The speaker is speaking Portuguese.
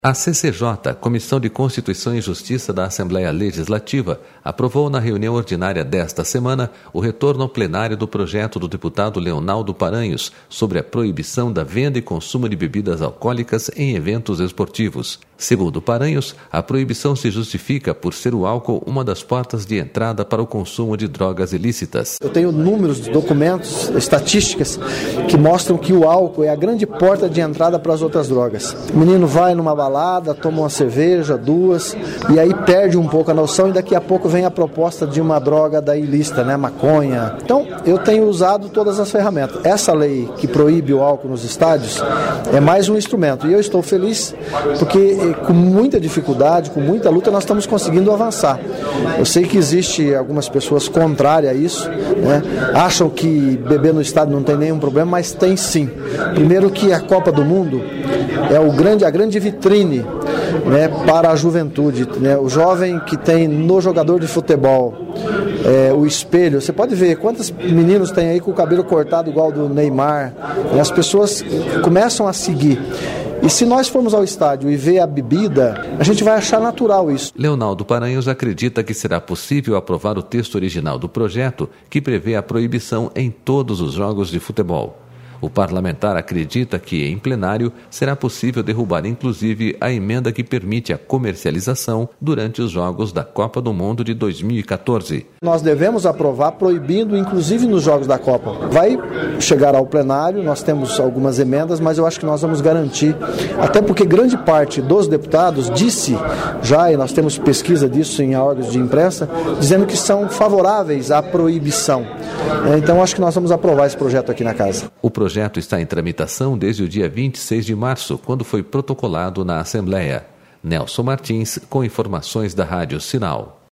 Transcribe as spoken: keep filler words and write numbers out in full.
A C C J, Comissão de Constituição e Justiça da Assembleia Legislativa, aprovou na reunião ordinária desta semana o retorno ao plenário do projeto do deputado Leonaldo Paranhos sobre a proibição da venda e consumo de bebidas alcoólicas em eventos esportivos. Segundo Paranhos, a proibição se justifica por ser o álcool uma das portas de entrada para o consumo de drogas ilícitas. Eu tenho números, documentos, estatísticas que mostram que o álcool é a grande porta de entrada para as outras drogas. O menino vai numa balada, toma uma cerveja, duas, e aí perde um pouco a noção e daqui a pouco vem a proposta de uma droga da ilícita, né, maconha. Então, eu tenho usado todas as ferramentas. Essa lei que proíbe o álcool nos estádios é mais um instrumento e eu estou feliz porque com muita dificuldade, com muita luta, nós estamos conseguindo avançar. Eu sei que existe algumas pessoas contrárias a isso, né? Acham que beber no estádio não tem nenhum problema, mas tem sim. Primeiro que a Copa do Mundo é o grande, a grande vitrine, né, para a juventude, né? O jovem que tem no jogador de futebol é, o espelho, você pode ver quantos meninos tem aí com o cabelo cortado igual do Neymar, né? As pessoas começam a seguir. E se nós formos ao estádio e ver a bebida, a gente vai achar natural isso. Leonaldo Paranhos acredita que será possível aprovar o texto original do projeto, que prevê a proibição em todos os jogos de futebol. O parlamentar acredita que, em plenário, será possível derrubar inclusive a emenda que permite a comercialização durante os Jogos da Copa do Mundo de dois mil e quatorze. Nós devemos aprovar proibindo, inclusive nos Jogos da Copa. Vai chegar ao plenário, nós temos algumas emendas, mas eu acho que nós vamos garantir, até porque grande parte dos deputados disse já, e nós temos pesquisa disso em órgãos de imprensa, dizendo que são favoráveis à proibição. Então acho que nós vamos aprovar esse projeto aqui na casa. O projeto O projeto está em tramitação desde o dia vinte e seis de março, quando foi protocolado na Assembleia. Nelson Martins, com informações da Rádio Sinal.